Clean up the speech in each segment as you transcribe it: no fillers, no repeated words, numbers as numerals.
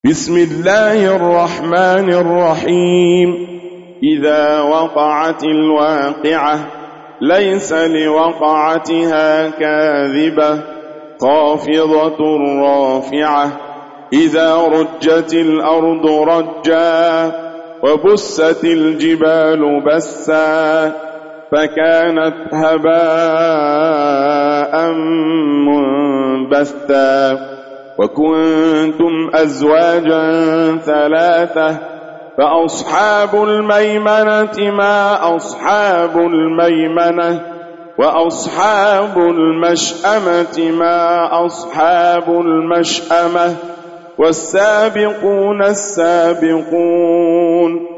بسم الله الرحمن الرحيم. إذا وقعت الواقعة ليس لوقعتها كاذبة خافضة رافعة إذا رجت الأرض رجا وبست الجبال بسا فكانت هباء منبثا وكنتم أزواجا ثلاثة فأصحاب الميمنة ما أصحاب الميمنة وأصحاب المشأمة ما أصحاب المشأمة والسابقون السابقون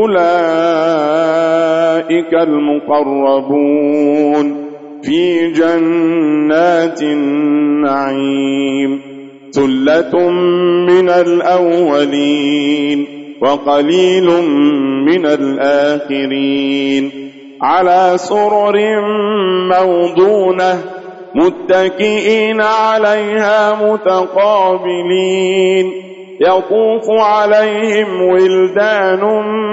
أولئك المقربون في جنات النعيم ثلة من الأولين وقليل من الآخرين على سرر موضونة متكئين عليها متقابلين يطوف عليهم ولدان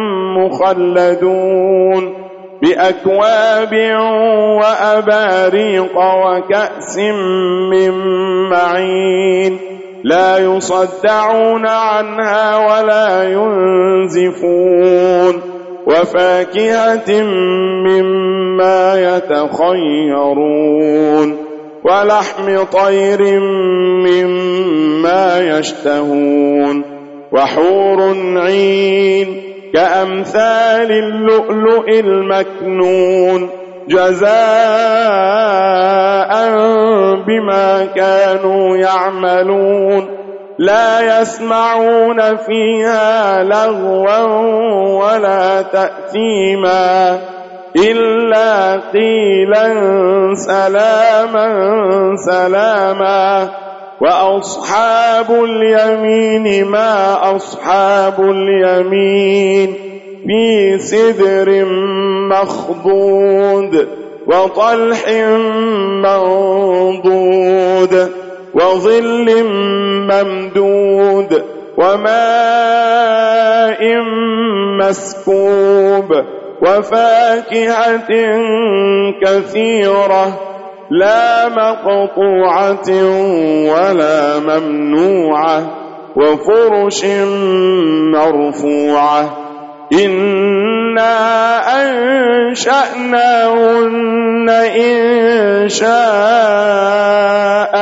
مخلدون بأكواب وأباريق وكأس من معين لا يصدعون عنها ولا ينزفون وفاكهة مما يتخيرون ولحم طير مما يشتهون وحور عين كأمثال اللؤلؤ المكنون جزاء بما كانوا يعملون لا يسمعون فيها لغوا ولا تأثيما إلا قيلا سلاما سلاما وأصحاب اليمين ما أصحاب اليمين في سدر مخضود وطلح منضود وظل ممدود وماء مسكوب وفاكهة كثيرة لا مقطوعة ولا ممنوعة وفرش مرفوعة إنا أنشأناهن إنشاء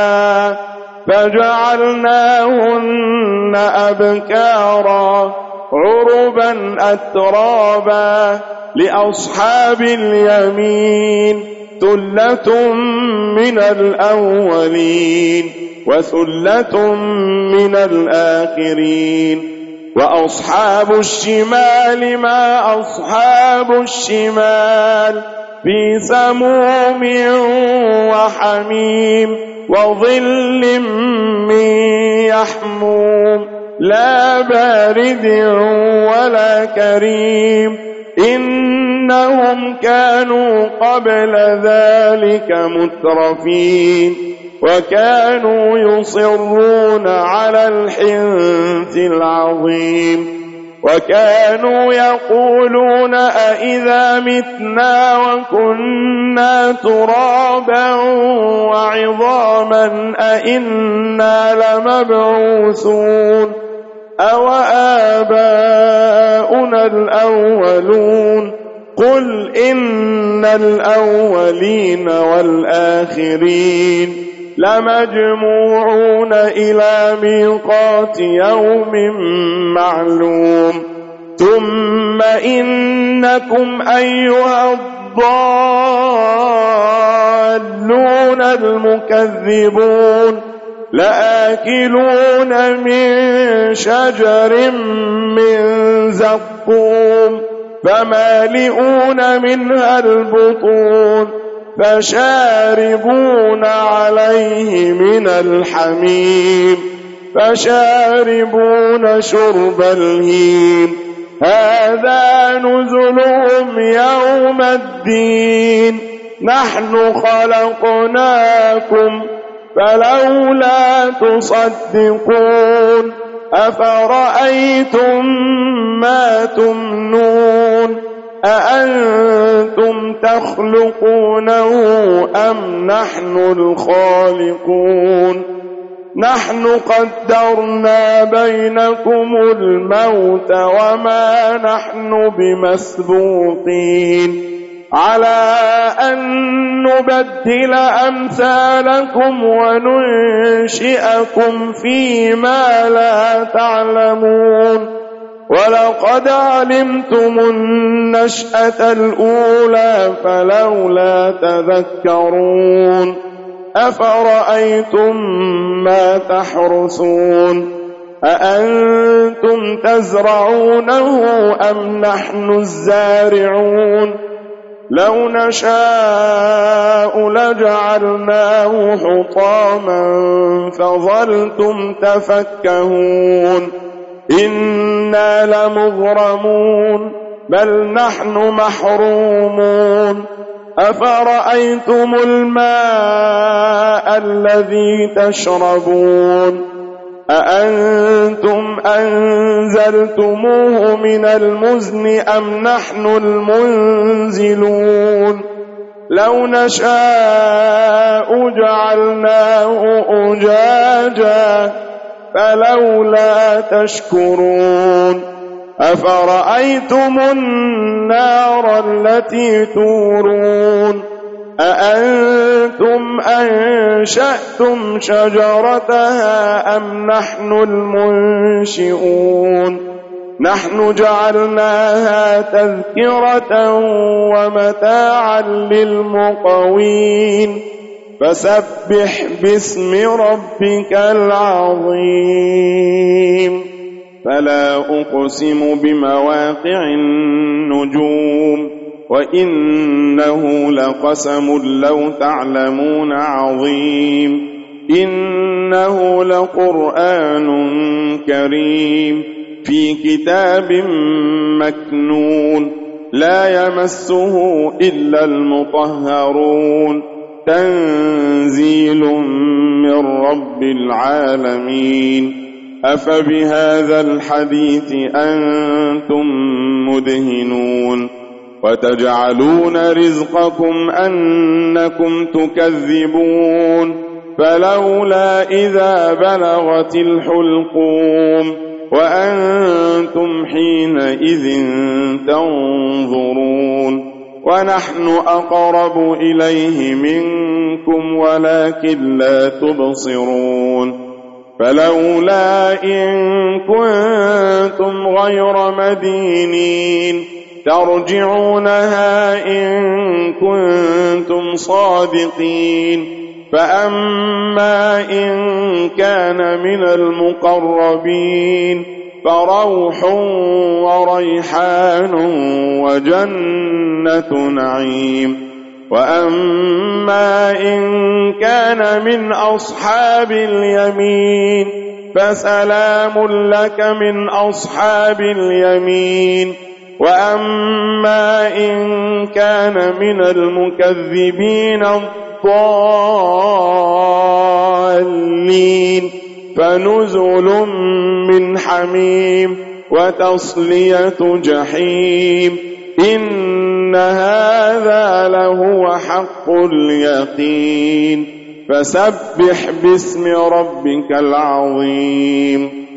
فجعلناهن أبكارا عربا أترابا لأصحاب اليمين ثلة من الأولين وثلة من الآخرين وأصحاب الشمال ما أصحاب الشمال في سموم وحميم وظل من يحموم لا بارد ولا كريم إنهم كانوا قبل ذلك مترفين وكانوا يصرون على الحنث العظيم وكانوا يقولون أئذا متنا وكنا ترابا وعظاما أئنا لمبعوثون أو آباؤنا الأولون قل إن الأولين والآخرين لمجموعون إلى ميقات يوم معلوم ثم إنكم أيها الضالون المكذبون لآكلون من شجر من زقوم فمالئون منها البطون فشاربون عليه من الحميم فشاربون شرب الهيم هذا نزلهم يوم الدين نحن خلقناكم فلولا تصدقون أفرأيتم ما تمنون أأنتم تخلقونه أم نحن الخالقون نحن قدرنا بينكم الموت وما نحن بمسبوقين على أن نبدل أمثالكم وننشئكم فيما لا تعلمون ولقد علمتم النشأة الأولى فلولا تذكرون أفرأيتم ما تحرثون أأنتم تزرعونه أم نحن الزارعون لو نشاء لجعلناه حطاما فظلتم تفكهون إنا لمغرمون بل نحن محرومون أفرأيتم الماء الذي تشربون أأنتم أنزلتموه من المزن أم نحن المنزلون لو نشاء جعلناه أجاجا فلولا تشكرون أفرأيتم النار التي تورون أأنتم أنشأتم شجرتها أم نحن المنشئون نحن جعلناها تذكرة ومتاعا للمقوين فسبح باسم ربك العظيم فلا أقسم بمواقع النجوم وإنه لقسم لو تعلمون عظيم إنه لقرآن كريم في كتاب مكنون لا يمسه إلا المطهرون تنزيل من رب العالمين أفبهذا الحديث أنتم مدهنون وتجعلون رزقكم أنكم تكذبون فلولا إذا بلغت الحلقوم وأنتم حينئذ تنظرون ونحن أقرب إليه منكم ولكن لا تبصرون فلولا إن كنتم غير مدينين ترجعونها إن كنتم صادقين فأما إن كان من المقربين فروح وريحان وجنة نعيم وأما إن كان من أصحاب اليمين فسلام لك من أصحاب اليمين وأما إن كان من المكذبين الضالين فنزل من حميم وتصلية جحيم إن هذا لهو حق اليقين فسبح باسم ربك العظيم